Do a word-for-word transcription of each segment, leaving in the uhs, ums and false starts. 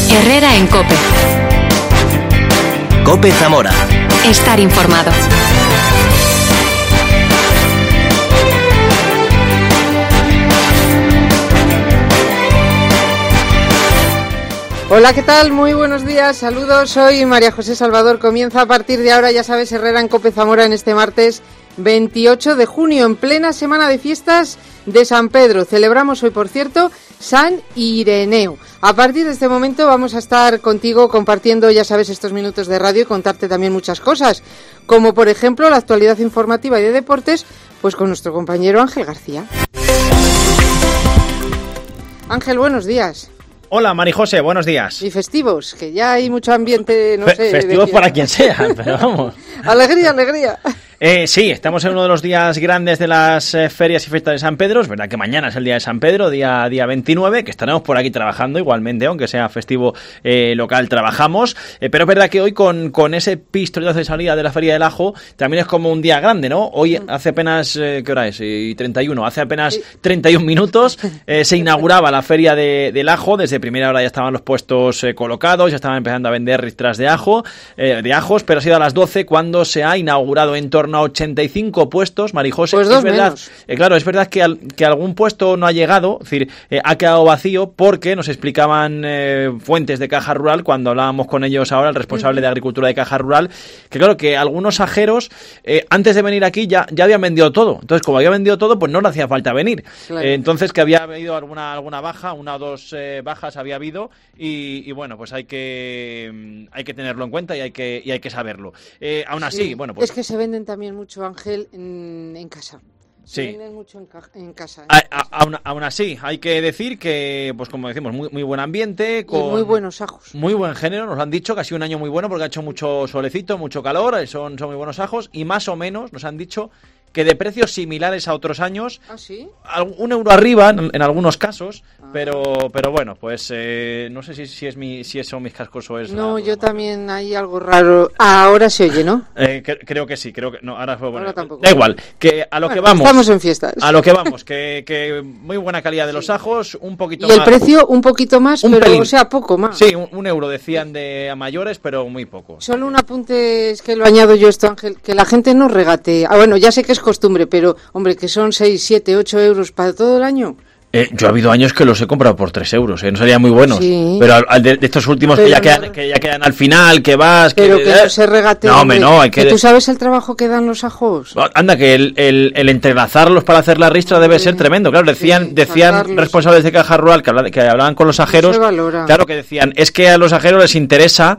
Herrera en COPE. COPE Zamora. Estar informado. Hola, ¿qué tal? Muy buenos días, saludos, soy María José Salvador. Comienza a partir de ahora, ya sabes, Herrera en COPE Zamora en este martes veintiocho de junio, en plena semana de fiestas de San Pedro. Celebramos hoy, por cierto, San Ireneo. A partir de este momento vamos a estar contigo compartiendo, ya sabes, estos minutos de radio y contarte también muchas cosas, como por ejemplo la actualidad informativa y de deportes, pues con nuestro compañero Ángel García. Ángel, buenos días. Hola, Marijose, buenos días. Y festivos, que ya hay mucho ambiente, no Fe- sé... Festivos para quien sea, pero vamos. Alegría, alegría. Eh, sí, estamos en uno de los días grandes de las eh, ferias y fiestas de San Pedro. Es verdad que mañana es el día de San Pedro, día, día veintinueve, que estaremos por aquí trabajando igualmente, aunque sea festivo eh, local, trabajamos. Eh, pero es verdad que hoy con, con ese pistoletazo de salida de la Feria del Ajo, también es como un día grande, ¿no? Hoy hace apenas, eh, ¿qué hora es? Y treinta y uno, hace apenas treinta y un minutos eh, se inauguraba la Feria de, del Ajo. Desde primera hora ya estaban los puestos eh, colocados, ya estaban empezando a vender ristras de ajo, eh, de ajos, pero ha sido a las doce cuando se ha inaugurado en torno a ochenta y cinco puestos, Marijose. Pues dos es verdad, menos. eh, claro, es verdad que, al, que algún puesto no ha llegado, es decir, eh, ha quedado vacío porque nos explicaban eh, fuentes de Caja Rural cuando hablábamos con ellos ahora, el responsable uh-huh. de Agricultura de Caja Rural, que claro, que algunos ajeros eh, antes de venir aquí ya, ya habían vendido todo. Entonces, como había vendido todo, pues no le hacía falta venir. Claro. Eh, entonces, que había habido alguna, alguna baja, una o dos eh, bajas había habido y, y bueno, pues hay que hay que tenerlo en cuenta y hay que y hay que saberlo. Eh, aún así, sí, bueno, pues es que se venden también mucho, Ángel, en, en casa. Se sí. venden mucho en, ca- en casa. ¿eh? A, a, aún, aún así, hay que decir que, pues como decimos, muy, muy buen ambiente, con y muy buenos ajos. Muy buen género, nos han dicho que ha sido un año muy bueno porque ha hecho mucho solecito, mucho calor, son, son muy buenos ajos y más o menos nos han dicho que de precios similares a otros años, ¿Ah, sí? un euro arriba en, en algunos casos, ah. pero pero bueno, pues eh, no sé si, si es mi si son mis cascos o es... No, la, yo la también hay algo raro. Ah, ahora se oye, ¿no? Eh, cre- creo que sí, creo que no, ahora, bueno, ahora tampoco. Da igual, que a lo bueno, que vamos. Estamos en fiestas. A lo que vamos, que, que muy buena calidad de los ajos, un poquito más. Y el más, precio un poquito más, un pero pelín. O sea, poco más. Sí, un, un euro decían de a mayores, pero muy poco. Solo un apunte, es que lo añado yo esto, Ángel, que la gente no regate. Ah, bueno, ya sé que es costumbre, pero hombre, que son seis, siete, ocho euros para todo el año. Eh, yo ha habido años que los he comprado por tres euros, eh, no serían muy buenos. Sí. Pero al, al de, de estos últimos pero que ya, no, quedan, que ya quedan al final, que vas... Pero que, que eh, no se regate. No, hombre, no, hay que... que ¿Tú sabes el trabajo que dan los ajos? Anda, que el, el, el entrelazarlos para hacer la ristra debe ser tremendo. Claro, decían sí, decían sacarlos. responsables de Caja Rural que, habla, que hablaban con los ajeros. No se valora. Claro, que decían, es que a los ajeros les interesa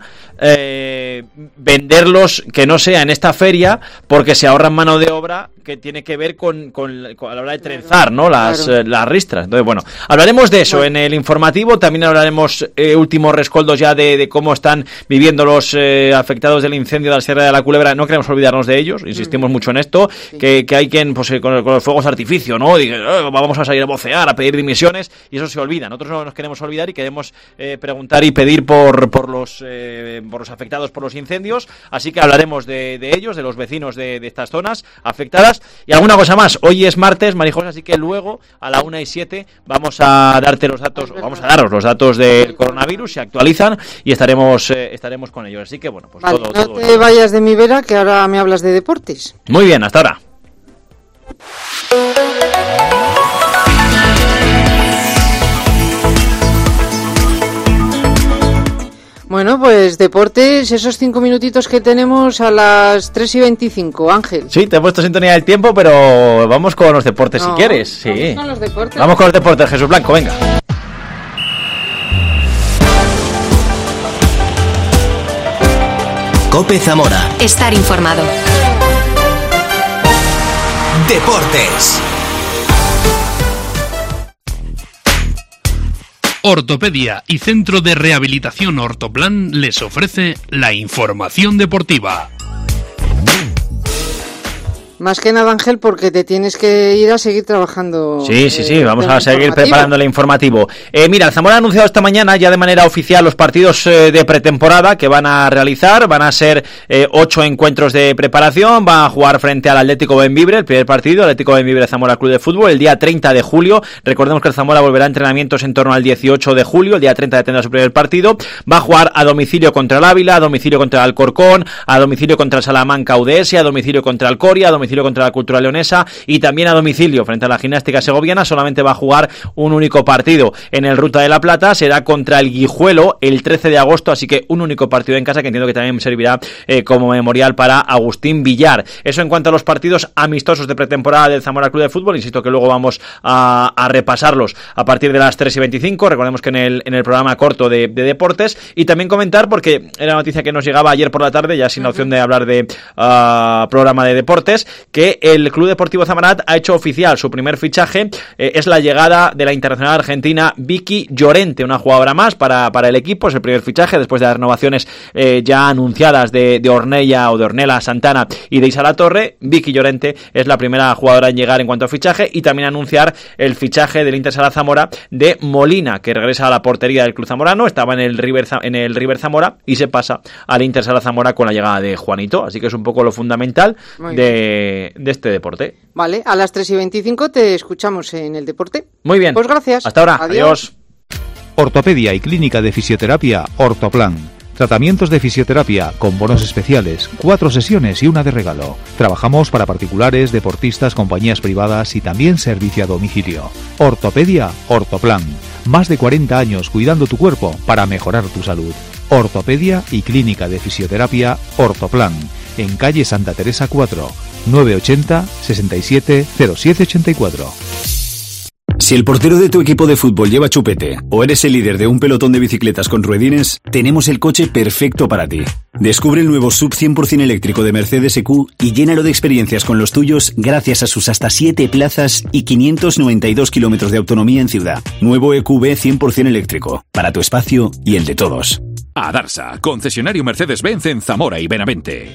eh, venderlos que no sea en esta feria porque se ahorran mano de obra que tiene que ver con, con, con a la hora de trenzar, ¿no? Las, claro. eh, las ristras. Entonces, bueno, hablaremos de eso bueno. en el informativo. También hablaremos eh, últimos rescoldos ya de, de cómo están viviendo los eh, afectados del incendio de la Sierra de la Culebra. No queremos olvidarnos de ellos, insistimos mm. mucho en esto, sí. que, que hay quien, pues eh, con, con los fuegos de artificio, ¿no? Dice, oh, vamos a salir a vocear, a pedir dimisiones, y eso se olvida. Nosotros no nos queremos olvidar y queremos eh, preguntar y pedir por, por, los, eh, por los afectados por los incendios, así que hablaremos de, de ellos, de los vecinos de, de estas zonas afectadas, y alguna cosa más. Hoy es martes, Marijos, así que luego a la una y siete vamos a darte los datos, vamos a daros los datos del coronavirus, se actualizan y estaremos eh, estaremos con ellos. Así que bueno, pues vale, todo, no todo te todo. vayas de mi vera, que ahora me hablas de deportes. Muy bien, hasta ahora. Bueno, pues deportes, esos cinco minutitos que tenemos a las tres y veinticinco, Ángel. Sí, te he puesto sintonía del tiempo, pero vamos con los deportes no, si quieres. Sí. Vamos con los deportes. Vamos con los deportes, Jesús Blanco, venga. COPE Zamora. Estar informado. Deportes. Ortopedia y Centro de Rehabilitación Ortoplan les ofrece la información deportiva. Más que nada, Ángel, porque te tienes que ir a seguir trabajando. Sí, sí, sí, eh, vamos a seguir preparando el informativo. Eh, mira, el Zamora ha anunciado esta mañana ya de manera oficial los partidos eh, de pretemporada que van a realizar. Van a ser eh, ocho encuentros de preparación. Van a jugar frente al Atlético Bembibre, el primer partido, Atlético Bembibre Zamora Club de Fútbol, el día treinta de julio. Recordemos que el Zamora volverá a entrenamientos en torno al dieciocho de julio. El día treinta tendrá su primer partido. Va a jugar a domicilio contra el Ávila, a domicilio contra el Alcorcón, a domicilio contra el Salamanca U D S, a domicilio contra el Coria, a domicilio contra la Cultura Leonesa y también a domicilio frente a la Gimnástica Segoviana. Solamente va a jugar un único partido en el Ruta de la Plata, será contra el Guijuelo el trece de agosto, así que un único partido en casa que entiendo que también servirá eh, como memorial para Agustín Villar. Eso en cuanto a los partidos amistosos de pretemporada del Zamora Club de Fútbol. Insisto que luego vamos a, a repasarlos a partir de las tres y veinticinco. Recordemos que en el, en el programa corto de, de deportes, y también comentar, porque era noticia que nos llegaba ayer por la tarde, ya sin la opción de hablar de uh, programa de deportes, que el Club Deportivo Zamarat ha hecho oficial su primer fichaje. Eh, es la llegada de la internacional argentina Vicky Llorente, una jugadora más para, para el equipo. Es el primer fichaje después de las renovaciones eh, ya anunciadas de, de Ornella o de Ornella Santana y de Isa Latorre. Vicky Llorente es la primera jugadora en llegar en cuanto a fichaje, y también anunciar el fichaje del Inter Sala Zamora de Molina, que regresa a la portería del club zamorano. Estaba en el River, en el River Zamora y se pasa al Inter Sala Zamora con la llegada de Juanito. Así que es un poco lo fundamental de, de este deporte. Vale, a las tres y veinticinco te escuchamos en el deporte. Muy bien. Pues gracias. Hasta ahora. Adiós. Adiós. Ortopedia y Clínica de Fisioterapia Ortoplan. Tratamientos de fisioterapia con bonos especiales, cuatro sesiones y una de regalo. Trabajamos para particulares, deportistas, compañías privadas y también servicio a domicilio. Ortopedia Ortoplan. Más de cuarenta años cuidando tu cuerpo para mejorar tu salud. Ortopedia y Clínica de Fisioterapia Ortoplan. En calle Santa Teresa cuatro, nueve ochenta, sesenta y siete, cero siete ochenta y cuatro. Si el portero de tu equipo de fútbol lleva chupete o eres el líder de un pelotón de bicicletas con ruedines, tenemos el coche perfecto para ti. Descubre el nuevo Sub cien por ciento eléctrico de Mercedes E Q y llénalo de experiencias con los tuyos gracias a sus hasta siete plazas y quinientos noventa y dos kilómetros de autonomía en ciudad. Nuevo E Q B cien por ciento eléctrico, para tu espacio y el de todos. Adarsa, concesionario Mercedes-Benz en Zamora y Benavente.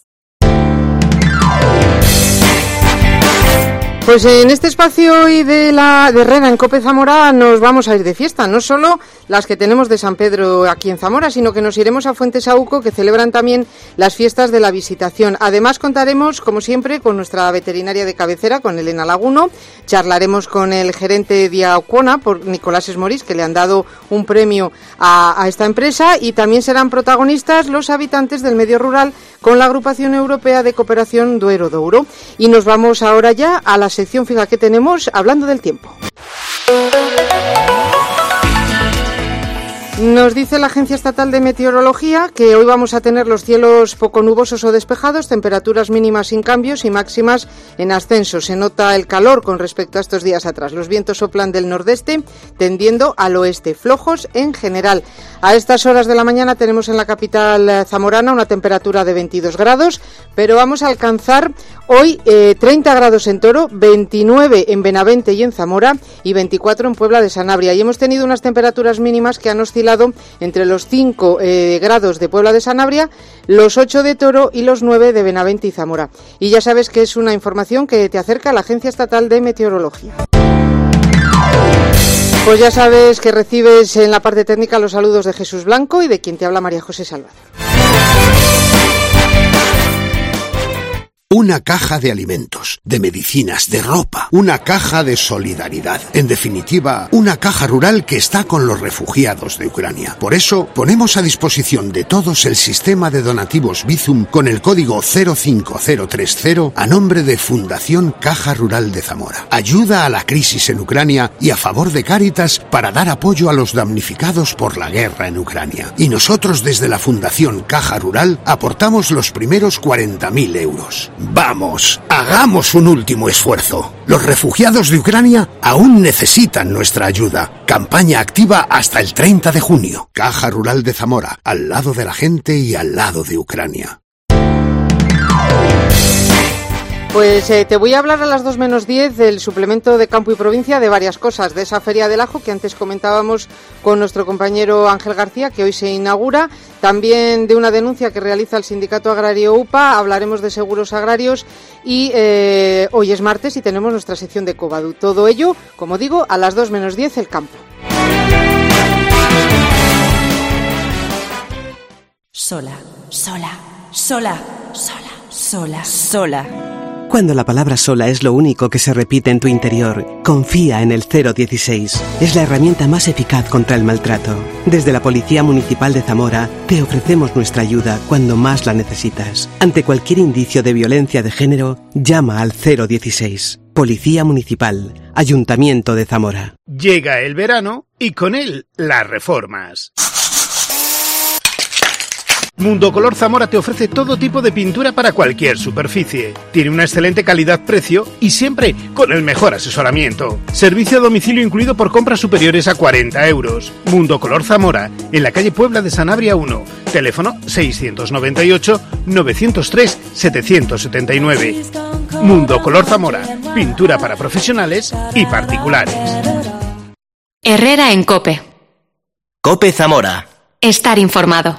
Pues en este espacio hoy de la de Herrera en Cope Zamora nos vamos a ir de fiesta, no solo las que tenemos de San Pedro aquí en Zamora, sino que nos iremos a Fuentesauco, que celebran también las fiestas de la Visitación. Además contaremos, como siempre, con nuestra veterinaria de cabecera, con Elena Laguno, charlaremos con el gerente de Aucona, por Nicolás Esmorís, que le han dado un premio a, a esta empresa, y también serán protagonistas los habitantes del medio rural con la Agrupación Europea de Cooperación Duero Douro. Y nos vamos ahora ya a la sección fija que tenemos, hablando del tiempo. Nos dice la Agencia Estatal de Meteorología que hoy vamos a tener los cielos poco nubosos o despejados, temperaturas mínimas sin cambios y máximas en ascenso. Se nota el calor con respecto a estos días atrás. Los vientos soplan del nordeste tendiendo al oeste, flojos en general. A estas horas de la mañana tenemos en la capital zamorana una temperatura de veintidós grados, pero vamos a alcanzar hoy eh, treinta grados en Toro, veintinueve en Benavente y en Zamora y veinticuatro en Puebla de Sanabria. Y hemos tenido unas temperaturas mínimas que han oscilado entre los cinco eh, grados de Puebla de Sanabria, los ocho de Toro y los nueve de Benavente y Zamora. Y ya sabes que es una información que te acerca la Agencia Estatal de Meteorología. Pues ya sabes que recibes en la parte técnica los saludos de Jesús Blanco y de quien te habla María José Salvador. Una caja de alimentos, de medicinas, de ropa, una caja de solidaridad. En definitiva, una caja rural que está con los refugiados de Ucrania. Por eso, ponemos a disposición de todos el sistema de donativos Bizum con el código cero cinco cero tres cero a nombre de Fundación Caja Rural de Zamora. Ayuda a la crisis en Ucrania y a favor de Cáritas para dar apoyo a los damnificados por la guerra en Ucrania. Y nosotros desde la Fundación Caja Rural aportamos los primeros cuarenta mil euros. Vamos, hagamos un último esfuerzo. Los refugiados de Ucrania aún necesitan nuestra ayuda. Campaña activa hasta el treinta de junio. Caja Rural de Zamora, al lado de la gente y al lado de Ucrania. Pues eh, te voy a hablar a las dos menos diez del suplemento de Campo y Provincia de varias cosas, de esa Feria del Ajo que antes comentábamos con nuestro compañero Ángel García, que hoy se inaugura, también de una denuncia que realiza el Sindicato Agrario U P A, hablaremos de seguros agrarios y eh, hoy es martes y tenemos nuestra sección de Covadu. Todo ello, como digo, a las dos menos diez el Campo. Sola, sola, sola, sola, sola, sola. Cuando la palabra sola es lo único que se repite en tu interior, confía en el cero dieciséis. Es la herramienta más eficaz contra el maltrato. Desde la Policía Municipal de Zamora te ofrecemos nuestra ayuda cuando más la necesitas. Ante cualquier indicio de violencia de género, llama al cero dieciséis. Policía Municipal, Ayuntamiento de Zamora. Llega el verano y con él las reformas. Mundo Color Zamora te ofrece todo tipo de pintura para cualquier superficie. Tiene una excelente calidad-precio y siempre con el mejor asesoramiento. Servicio a domicilio incluido por compras superiores a cuarenta euros. Mundo Color Zamora, en la calle Puebla de Sanabria uno. Teléfono seiscientos noventa y ocho, novecientos tres, setecientos setenta y nueve. Mundo Color Zamora, pintura para profesionales y particulares. Herrera en COPE. COPE Zamora. Estar informado.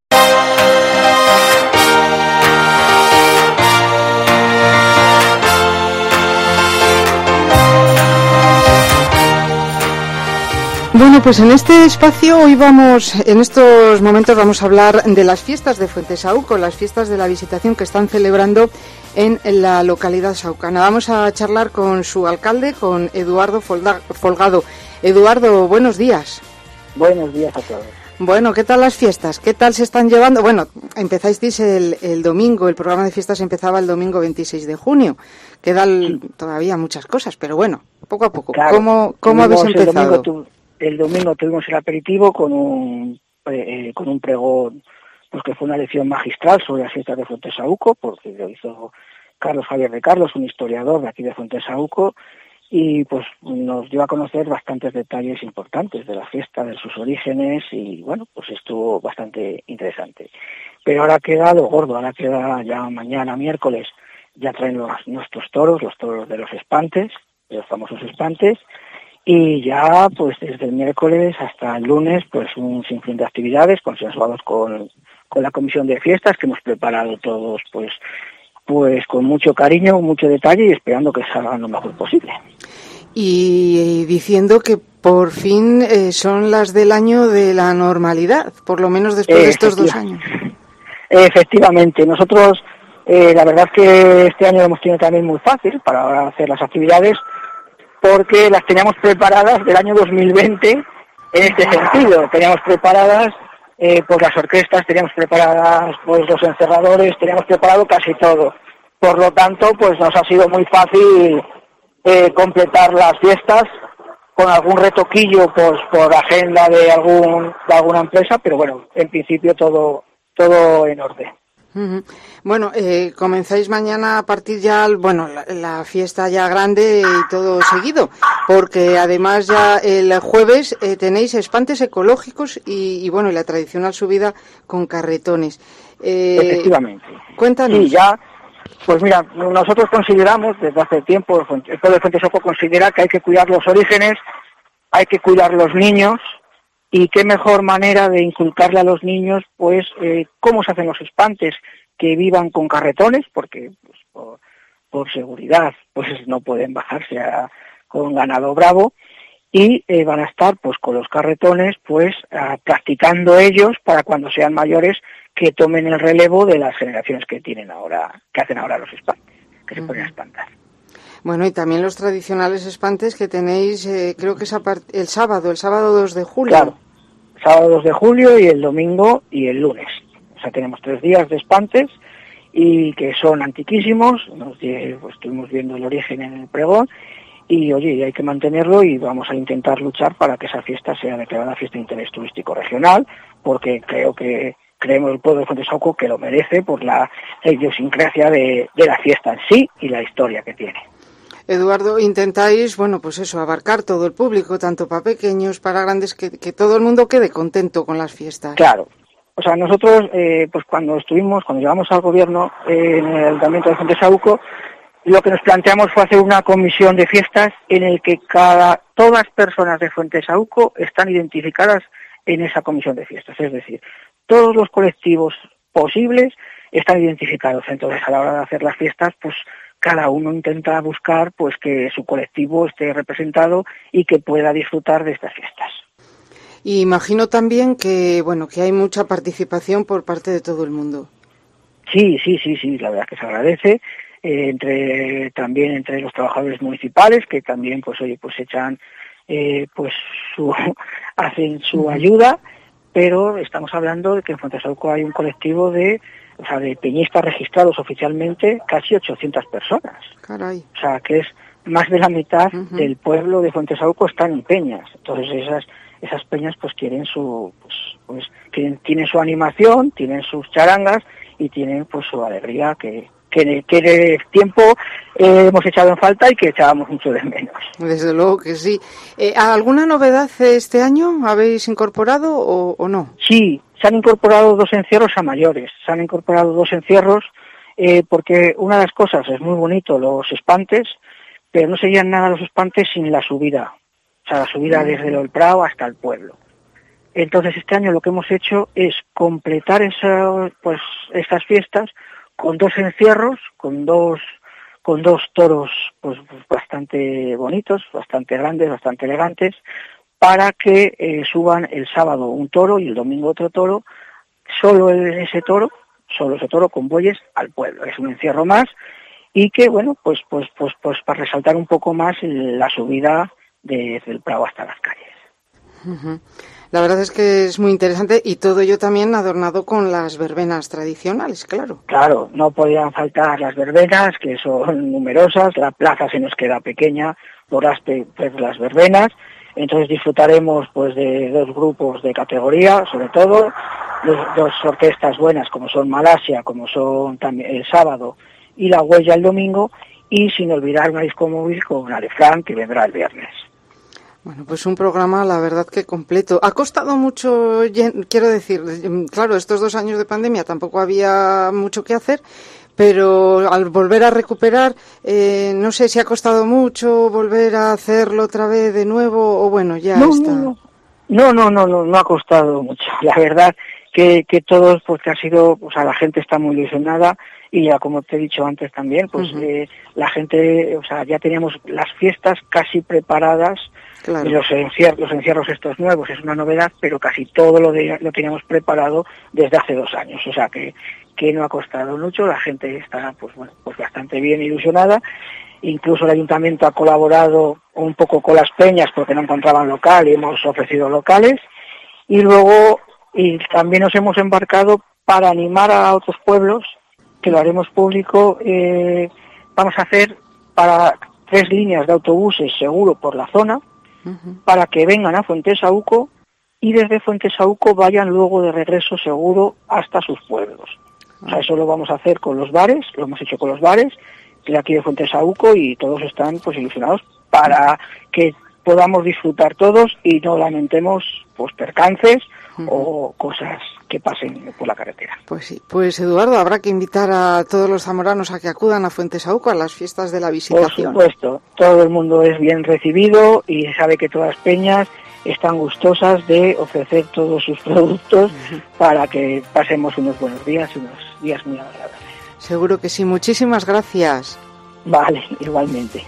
Bueno, pues en este espacio hoy vamos, en estos momentos vamos a hablar de las fiestas de Fuentesauco, las fiestas de la Visitación que están celebrando en la localidad saucana. Vamos a charlar con su alcalde, con Eduardo Folgado. Eduardo, buenos días. Buenos días a todos. Bueno, ¿qué tal las fiestas? ¿Qué tal se están llevando? Bueno, empezasteis el, el domingo, el programa de fiestas empezaba el domingo veintiséis de junio. Quedan sí. todavía muchas cosas, pero bueno, poco a poco. Claro. ¿Cómo, cómo habéis empezado? El domingo, tu, el domingo tuvimos el aperitivo con un eh, con un pregón, pues que fue una lección magistral sobre las fiestas de Fuentesauco, porque lo hizo Carlos Javier de Carlos, un historiador de aquí de Fuentesauco, y pues nos dio a conocer bastantes detalles importantes de la fiesta, de sus orígenes, y bueno, pues estuvo bastante interesante. Pero ahora queda lo gordo, ahora queda ya mañana, miércoles, ya traen los, nuestros toros, los toros de los espantes, de los famosos espantes, y ya pues desde el miércoles hasta el lunes pues un sinfín de actividades consensuados con, con la comisión de fiestas que hemos preparado todos pues pues con mucho cariño, mucho detalle y esperando que salgan lo mejor posible. Y diciendo que por fin eh, son las del año de la normalidad, por lo menos después de estos dos años. Efectivamente, nosotros eh, la verdad es que este año lo hemos tenido también muy fácil para hacer las actividades porque las teníamos preparadas del año dos mil veinte en este sentido. Teníamos preparadas eh, pues las orquestas, teníamos preparadas pues los encerradores, teníamos preparado casi todo. Por lo tanto, pues nos ha sido muy fácil eh, completar las fiestas con algún retoquillo pues por agenda de algún de alguna empresa, pero bueno, en principio todo todo en orden. Uh-huh. Bueno, eh, comenzáis mañana a partir ya, bueno, la, la fiesta ya grande y todo seguido, porque además ya el jueves eh, tenéis espantes ecológicos y, y bueno, y la tradicional subida con carretones. Eh, Efectivamente. Cuéntanos. Sí, ya, pues mira, nosotros consideramos desde hace tiempo, el pueblo de Fuentesauco considera que hay que cuidar los orígenes, hay que cuidar los niños. Y qué mejor manera de inculcarle a los niños, pues, eh, cómo se hacen los espantes, que vivan con carretones, porque pues, por, por seguridad, pues no pueden bajarse a, con ganado bravo, y eh, van a estar, pues, con los carretones, pues, a, practicando ellos para cuando sean mayores que tomen el relevo de las generaciones que tienen ahora, que hacen ahora los espantes, que se ponen a espantar. Bueno, y también los tradicionales espantes que tenéis, eh, creo que es a part- el sábado, el sábado dos de julio. Claro, sábado dos de julio y el domingo y el lunes. O sea, tenemos tres días de espantes y que son antiquísimos. Nos, pues, estuvimos viendo el origen en el pregón y, oye, hay que mantenerlo y vamos a intentar luchar para que esa fiesta sea declarada fiesta de interés turístico regional, porque creo que creemos el pueblo de Fuentesauco que lo merece por la idiosincrasia de, de la fiesta en sí y la historia que tiene. Eduardo, intentáis, bueno, pues eso, abarcar todo el público, tanto para pequeños, para grandes, que, que todo el mundo quede contento con las fiestas. Claro. O sea, nosotros, eh, pues cuando estuvimos, cuando llegamos al gobierno eh, en el Ayuntamiento de Fuentesauco, lo que nos planteamos fue hacer una comisión de fiestas en el que cada todas las personas de Fuentesauco están identificadas en esa comisión de fiestas, es decir, todos los colectivos posibles están identificados. Entonces, a la hora de hacer las fiestas, pues cada uno intenta buscar pues que su colectivo esté representado y que pueda disfrutar de estas fiestas. Y imagino también que, bueno, que hay mucha participación por parte de todo el mundo. Sí, sí, sí, sí, la verdad es que se agradece. Eh, entre también entre los trabajadores municipales que también pues oye pues echan eh, pues su hacen su ayuda, pero estamos hablando de que en Fuentesauco hay un colectivo de o sea de peñistas registrados oficialmente casi ochocientas personas. Caray. O sea que es más de la mitad uh-huh. del pueblo de Fuentesauco están en peñas. Entonces esas esas peñas pues quieren su pues, pues quieren, tienen su animación, tienen sus charangas y tienen pues su alegría que que, que de tiempo eh, hemos echado en falta y que echábamos mucho de menos. Desde luego que sí. Eh, ¿Alguna novedad este año habéis incorporado o, o no? Sí, se han incorporado dos encierros a mayores, se han incorporado dos encierros eh, porque una de las cosas es muy bonito, los espantes, pero no serían nada los espantes sin la subida, o sea, la subida desde el Prado hasta el pueblo. Entonces este año lo que hemos hecho es completar esa, pues, estas fiestas con dos encierros, con dos con dos toros pues bastante bonitos, bastante grandes, bastante elegantes, para que eh, suban el sábado un toro y el domingo otro toro, solo ese toro, solo ese toro con bueyes al pueblo. Es un encierro más y que bueno, pues pues pues pues para resaltar un poco más la subida desde el Prado hasta las calles. Uh-huh. La verdad es que es muy interesante y todo ello también adornado con las verbenas tradicionales, claro. Claro, no podían faltar las verbenas, que son numerosas, la plaza se nos queda pequeña por las, pues, las verbenas, entonces disfrutaremos pues de dos grupos de categoría, sobre todo, dos, dos orquestas buenas como son Malasia, como son también el sábado y La Huella el domingo, y sin olvidar una disco móvil con Alefran que vendrá el viernes. Bueno, pues un programa, la verdad que completo. Ha costado mucho, quiero decir, claro, estos dos años de pandemia tampoco había mucho que hacer, pero al volver a recuperar, eh, no sé si ha costado mucho volver a hacerlo otra vez de nuevo, o bueno, ya no, está. No, no, no, no, no, no ha costado mucho. La verdad que, que todos, pues que ha sido, o sea, la gente está muy ilusionada. Y ya como te he dicho antes también, pues uh-huh. eh, la gente, o sea, ya teníamos las fiestas casi preparadas, claro. Y los encierros, los encierros estos nuevos es una novedad, pero casi todo lo, de, lo teníamos preparado desde hace dos años, o sea que, que no ha costado mucho, la gente está pues bueno, pues bastante bien ilusionada, incluso el ayuntamiento ha colaborado un poco con las peñas porque no encontraban local y hemos ofrecido locales, y luego y también nos hemos embarcado para animar a otros pueblos, que lo haremos público, eh, vamos a hacer para tres líneas de autobuses seguro por la zona, uh-huh. para que vengan a Fuentesauco y desde Fuentesauco vayan luego de regreso seguro hasta sus pueblos. Uh-huh. O sea, eso lo vamos a hacer con los bares, lo hemos hecho con los bares de aquí de Fuentesauco y todos están pues ilusionados para que podamos disfrutar todos y no lamentemos pues percances uh-huh. o cosas que pasen por la carretera. Pues sí, pues Eduardo, habrá que invitar a todos los zamoranos a que acudan a Fuentesauco a las fiestas de la Visitación. Por supuesto, todo el mundo es bien recibido y sabe que todas las peñas están gustosas de ofrecer todos sus productos uh-huh. para que pasemos unos buenos días, unos días muy agradables. Seguro que sí, muchísimas gracias. Vale, igualmente.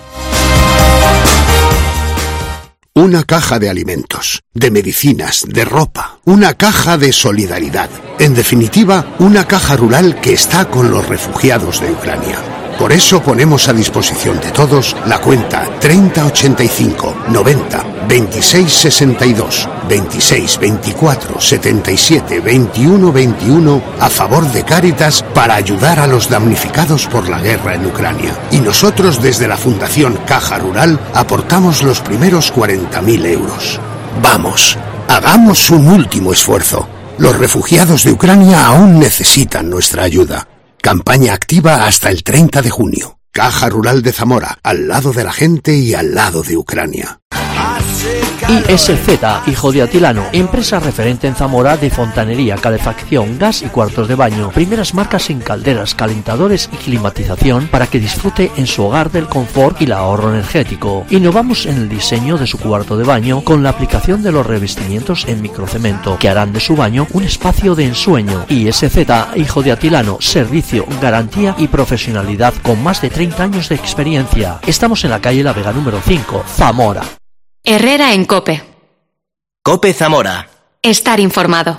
Una caja de alimentos, de medicinas, de ropa, una caja de solidaridad. En definitiva, una caja rural que está con los refugiados de Ucrania. Por eso ponemos a disposición de todos la cuenta treinta ochenta y cinco noventa veintiséis sesenta y dos veintiséis veinticuatro setenta y siete veintiuno veintiuno a favor de Cáritas para ayudar a los damnificados por la guerra en Ucrania. Y nosotros desde la Fundación Caja Rural aportamos los primeros cuarenta mil euros. Vamos, hagamos un último esfuerzo. Los refugiados de Ucrania aún necesitan nuestra ayuda. Campaña activa hasta el treinta de junio. Caja Rural de Zamora, al lado de la gente y al lado de Ucrania. I S Z, Hijo de Atilano, empresa referente en Zamora de fontanería, calefacción, gas y cuartos de baño. Primeras marcas en calderas, calentadores y climatización para que disfrute en su hogar del confort y el ahorro energético. Innovamos en el diseño de su cuarto de baño con la aplicación de los revestimientos en microcemento que harán de su baño un espacio de ensueño. I S Z, Hijo de Atilano, servicio, garantía y profesionalidad con más de treinta años de experiencia. Estamos en la calle La Vega número cinco, Zamora. Herrera en COPE. COPE Zamora. Estar informado.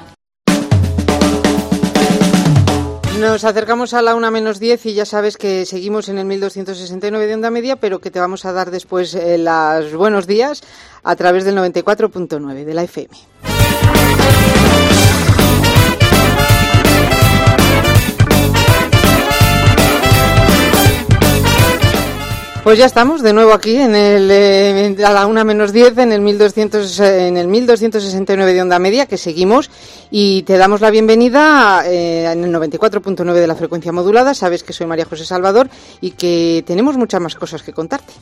Nos acercamos a la una menos diez y ya sabes que seguimos en el mil doscientos sesenta y nueve de onda media, pero que te vamos a dar después eh, los buenos días a través del noventa y cuatro punto nueve de la F M. Pues ya estamos de nuevo aquí en el eh, a la una menos diez en el mil doscientos en el mil doscientos sesenta y nueve de onda media, que seguimos, y te damos la bienvenida eh, en el noventa y cuatro punto nueve de la frecuencia modulada. Sabes que soy María José Salvador y que tenemos muchas más cosas que contarte.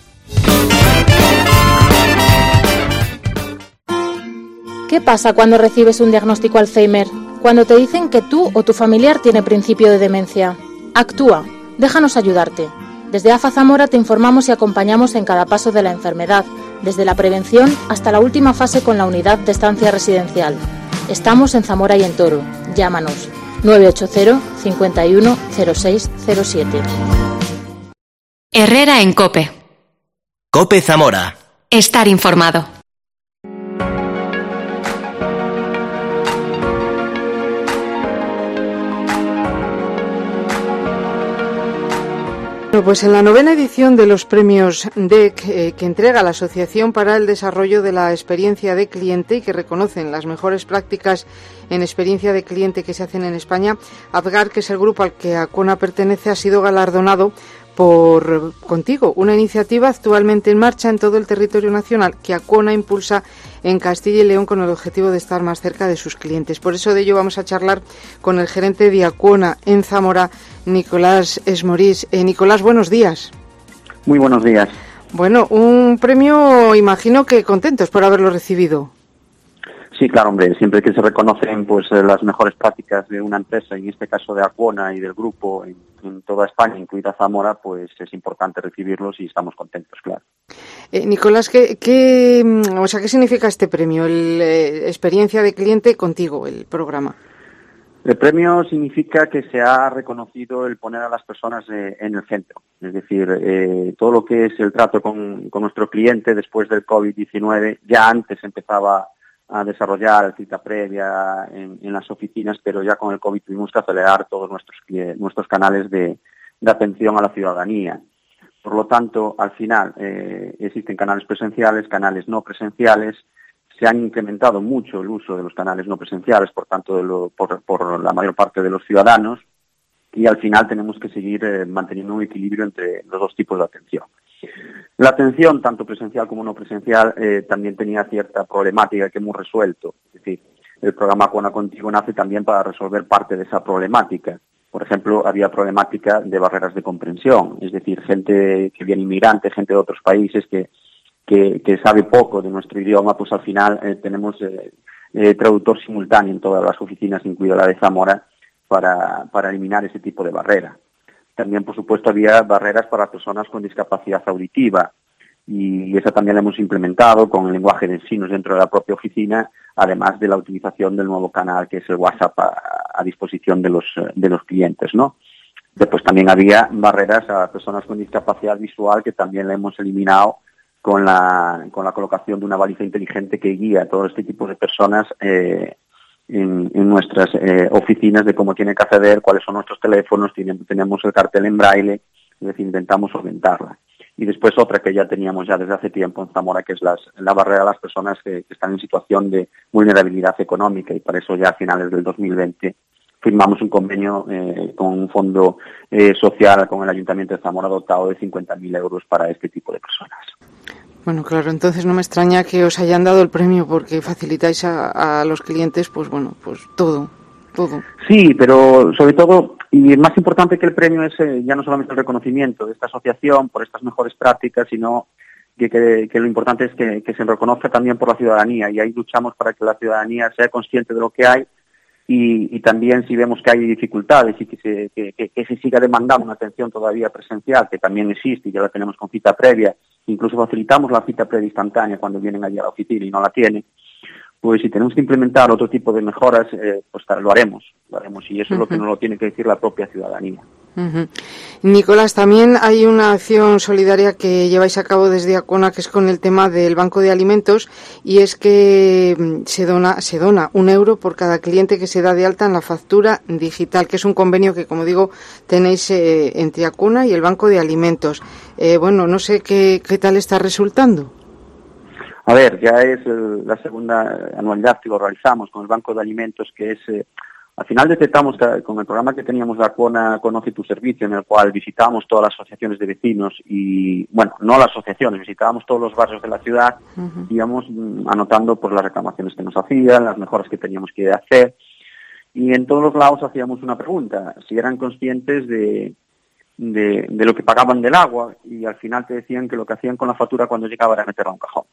¿Qué pasa cuando recibes un diagnóstico Alzheimer? Cuando te dicen que tú o tu familiar tiene principio de demencia. Actúa, déjanos ayudarte. Desde A F A Zamora te informamos y acompañamos en cada paso de la enfermedad, desde la prevención hasta la última fase con la unidad de estancia residencial. Estamos en Zamora y en Toro. Llámanos nueve ocho cero, cinco uno, cero seis cero siete. Herrera en COPE. COPE Zamora. Estar informado. Bueno, pues en la novena edición de los premios D E C eh, que entrega la Asociación para el Desarrollo de la Experiencia de Cliente y que reconocen las mejores prácticas en experiencia de cliente que se hacen en España, Apgar, que es el grupo al que Acona pertenece, ha sido galardonado por Contigo, una iniciativa actualmente en marcha en todo el territorio nacional que Acona impulsa en Castilla y León con el objetivo de estar más cerca de sus clientes. Por eso de ello vamos a charlar con el gerente de Acona en Zamora, Nicolás Esmorís. Eh, Nicolás, buenos días. Muy buenos días. Bueno, un premio, imagino que contentos por haberlo recibido. Sí, claro, hombre, siempre que se reconocen pues las mejores prácticas de una empresa, en este caso de Acona y del grupo en, en toda España, incluida Zamora, pues es importante recibirlos y estamos contentos, claro. Eh, Nicolás, ¿qué, qué, o sea, ¿qué significa este premio, el eh, Experiencia de Cliente Contigo, el programa? El premio significa que se ha reconocido el poner a las personas eh, en el centro, es decir, eh, todo lo que es el trato con, con nuestro cliente después del covid diecinueve, ya antes empezaba a desarrollar cita previa en, en las oficinas, pero ya con el COVID tuvimos que acelerar todos nuestros nuestros canales de, de atención a la ciudadanía. Por lo tanto, al final eh, existen canales presenciales, canales no presenciales. Se han incrementado mucho el uso de los canales no presenciales, por tanto, de lo, por, por la mayor parte de los ciudadanos, y al final tenemos que seguir eh, manteniendo un equilibrio entre los dos tipos de atención. La atención, tanto presencial como no presencial, eh, también tenía cierta problemática que hemos resuelto. Es decir, el programa Acona Contigo nace también para resolver parte de esa problemática. Por ejemplo, había problemática de barreras de comprensión, es decir, gente que viene inmigrante, gente de otros países que, que, que sabe poco de nuestro idioma, pues al final eh, tenemos eh, eh, traductor simultáneo en todas las oficinas, incluida la de Zamora, para, para eliminar ese tipo de barrera. También, por supuesto, había barreras para personas con discapacidad auditiva y esa también la hemos implementado con el lenguaje de signos dentro de la propia oficina, además de la utilización del nuevo canal que es el WhatsApp a, a disposición de los, de los clientes, ¿no? Después también había barreras a personas con discapacidad visual que también la hemos eliminado con la, con la colocación de una baliza inteligente que guía a todo este tipo de personas eh, En, en nuestras eh, oficinas de cómo tiene que acceder, cuáles son nuestros teléfonos, tiene, tenemos el cartel en braille, es decir, intentamos solventarla. Y después otra que ya teníamos ya desde hace tiempo en Zamora, que es las, la barrera a las personas que, que están en situación de vulnerabilidad económica, y para eso ya a finales del dos mil veinte firmamos un convenio eh, con un fondo eh, social con el Ayuntamiento de Zamora dotado de cincuenta mil euros para este tipo de personas. Bueno, claro, entonces no me extraña que os hayan dado el premio porque facilitáis a, a los clientes, pues bueno, pues todo, todo. Sí, pero sobre todo, y más importante que el premio es eh, ya no solamente el reconocimiento de esta asociación por estas mejores prácticas, sino que, que, que lo importante es que, que se reconozca también por la ciudadanía, y ahí luchamos para que la ciudadanía sea consciente de lo que hay. Y, y también si vemos que hay dificultades y que se, que, que, que se siga demandando una atención todavía presencial, que también existe y ya la tenemos con cita previa, incluso facilitamos la cita previa instantánea cuando vienen allí a la oficina y no la tienen, pues si tenemos que implementar otro tipo de mejoras, eh, pues lo haremos, lo haremos y eso uh-huh. es lo que nos lo tiene que decir la propia ciudadanía. Uh-huh. Nicolás, también hay una acción solidaria que lleváis a cabo desde Acona, que es con el tema del Banco de Alimentos, y es que se dona, se dona un euro por cada cliente que se da de alta en la factura digital, que es un convenio que, como digo, tenéis eh, entre Acona y el Banco de Alimentos. Eh, bueno, no sé qué, qué tal está resultando. A ver, ya es el, la segunda anualidad que lo realizamos con el Banco de Alimentos, que es... Eh, Al final detectamos que con el programa que teníamos de Acona Conoce tu Servicio, en el cual visitábamos todas las asociaciones de vecinos y, bueno, no las asociaciones, visitábamos todos los barrios de la ciudad, uh-huh. íbamos anotando pues las reclamaciones que nos hacían, las mejoras que teníamos que hacer, y en todos los lados hacíamos una pregunta, si eran conscientes de, de, de lo que pagaban del agua, y al final te decían que lo que hacían con la factura cuando llegaba era meterla a un cajón.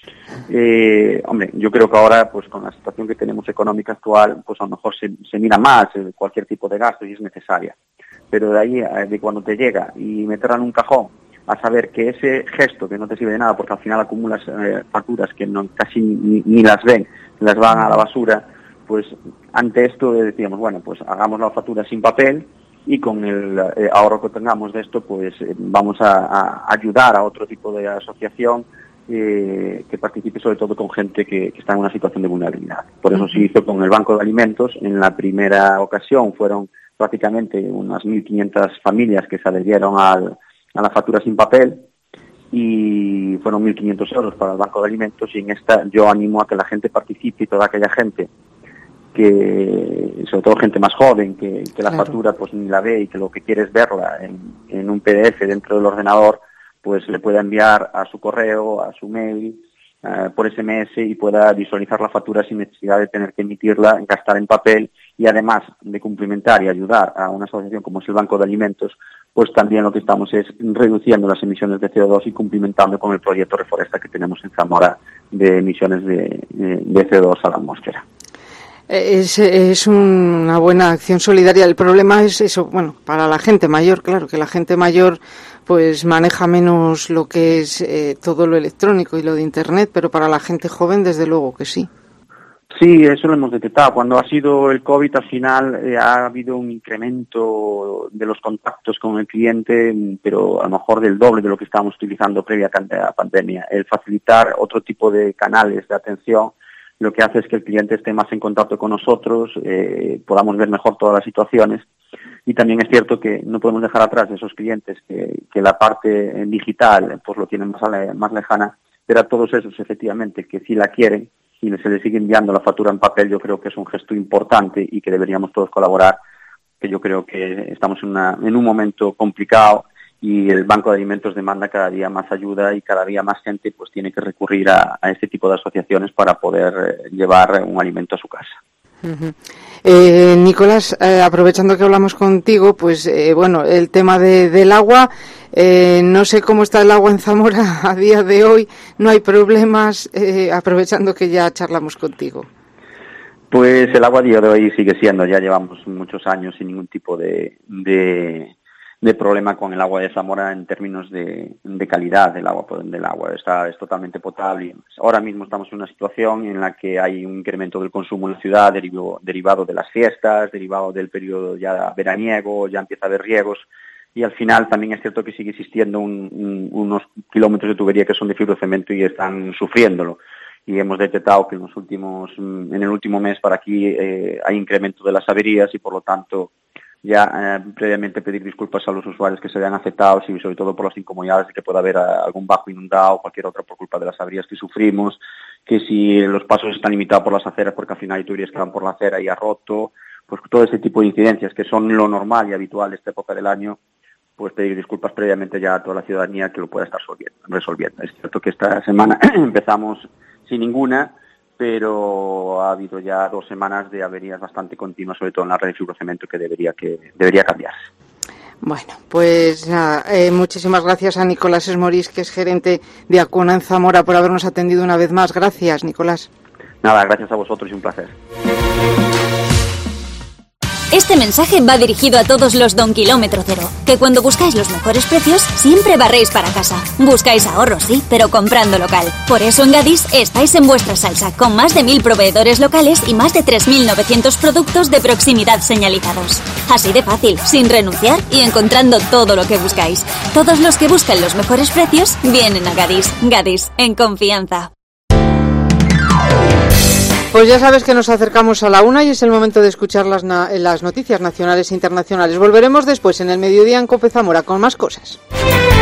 Eh, hombre, yo creo que ahora, pues con la situación que tenemos económica actual, pues a lo mejor se, se mira más eh, cualquier tipo de gasto y es necesaria. Pero de ahí, eh, de cuando te llega y meterla en un cajón, a saber que ese gesto que no te sirve de nada, porque al final acumulas eh, facturas que no, casi ni, ni las ven, las van a la basura, pues ante esto decíamos, bueno, pues hagamos la factura sin papel y con el eh, ahorro que tengamos de esto, pues eh, vamos a, a ayudar a otro tipo de asociación Eh, que participe sobre todo con gente que, que está en una situación de vulnerabilidad. Por eso se hizo con el Banco de Alimentos. En la primera ocasión fueron prácticamente unas mil quinientas familias que se adherieron al, a la factura sin papel y fueron mil quinientos euros para el Banco de Alimentos, y en esta yo animo a que la gente participe y toda aquella gente que, sobre todo gente más joven, que, que la claro. factura pues ni la ve y que lo que quiere es verla en, en un P D F dentro del ordenador, pues le pueda enviar a su correo, a su mail, uh, por S M S y pueda visualizar la factura sin necesidad de tener que emitirla, gastar en papel, y además de cumplimentar y ayudar a una asociación como es el Banco de Alimentos, pues también lo que estamos es reduciendo las emisiones de C O dos y cumplimentando con el proyecto Reforesta que tenemos en Zamora de emisiones de, de, de C O dos a la atmósfera. Es, es una buena acción solidaria. El problema es eso, bueno, para la gente mayor, claro, que la gente mayor pues maneja menos lo que es eh, todo lo electrónico y lo de Internet, pero para la gente joven, desde luego que sí. Sí, eso lo hemos detectado. Cuando ha sido el COVID, al final eh, ha habido un incremento de los contactos con el cliente, pero a lo mejor del doble de lo que estábamos utilizando previa a la pandemia. El facilitar otro tipo de canales de atención lo que hace es que el cliente esté más en contacto con nosotros, eh, podamos ver mejor todas las situaciones, y también es cierto que no podemos dejar atrás de esos clientes que, que la parte digital pues lo tienen más, más lejana, pero a todos esos efectivamente que sí la quieren y se les sigue enviando la factura en papel, yo creo que es un gesto importante y que deberíamos todos colaborar, que yo creo que estamos en, una, en un momento complicado y el Banco de Alimentos demanda cada día más ayuda y cada día más gente pues tiene que recurrir a, a este tipo de asociaciones para poder eh, llevar un alimento a su casa. Uh-huh. Eh, Nicolás, eh, aprovechando que hablamos contigo, pues eh, bueno, el tema de, del agua, eh, no sé cómo está el agua en Zamora a día de hoy, no hay problemas, eh, aprovechando que ya charlamos contigo. Pues el agua a día de hoy sigue siendo, ya llevamos muchos años sin ningún tipo de... de de problema con el agua de Zamora en términos de, de calidad del agua del agua está es totalmente potable. Ahora mismo estamos en una situación en la que hay un incremento del consumo en la ciudad derivado, derivado de las fiestas, derivado del periodo ya veraniego, ya empieza a haber riegos, y al final también es cierto que sigue existiendo un, un, unos kilómetros de tubería que son de fibrocemento y están sufriéndolo. Y hemos detectado que en los últimos en el último mes para aquí eh, hay incremento de las averías y por lo tanto ya eh, previamente pedir disculpas a los usuarios que se vean afectados y sobre todo por las incomodidades de que pueda haber a, algún bajo inundado o cualquier otra por culpa de las averías que sufrimos, que si los pasos están limitados por las aceras porque al final hay tuberías que van por la acera y ha roto, pues todo ese tipo de incidencias que son lo normal y habitual de esta época del año, pues pedir disculpas previamente ya a toda la ciudadanía que lo pueda estar resolviendo. Es cierto que esta semana empezamos sin ninguna, pero ha habido ya dos semanas de averías bastante continuas, sobre todo en la red de fibrocemento, que debería que debería cambiarse. Bueno, pues nada, eh, muchísimas gracias a Nicolás Esmorís, que es gerente de Acuna en Zamora, por habernos atendido una vez más. Gracias, Nicolás. Nada, gracias a vosotros y un placer. Este mensaje va dirigido a todos los Don Kilómetro Cero, que cuando buscáis los mejores precios, siempre barréis para casa. Buscáis ahorros, sí, pero comprando local. Por eso en Gadis estáis en vuestra salsa, con más de mil proveedores locales y más de tres mil novecientos productos de proximidad señalizados. Así de fácil, sin renunciar y encontrando todo lo que buscáis. Todos los que buscan los mejores precios vienen a Gadis. Gadis, en confianza. Pues ya sabes que nos acercamos a la una y es el momento de escuchar las, na- las noticias nacionales e internacionales. Volveremos después en el mediodía en COPE Zamora con más cosas.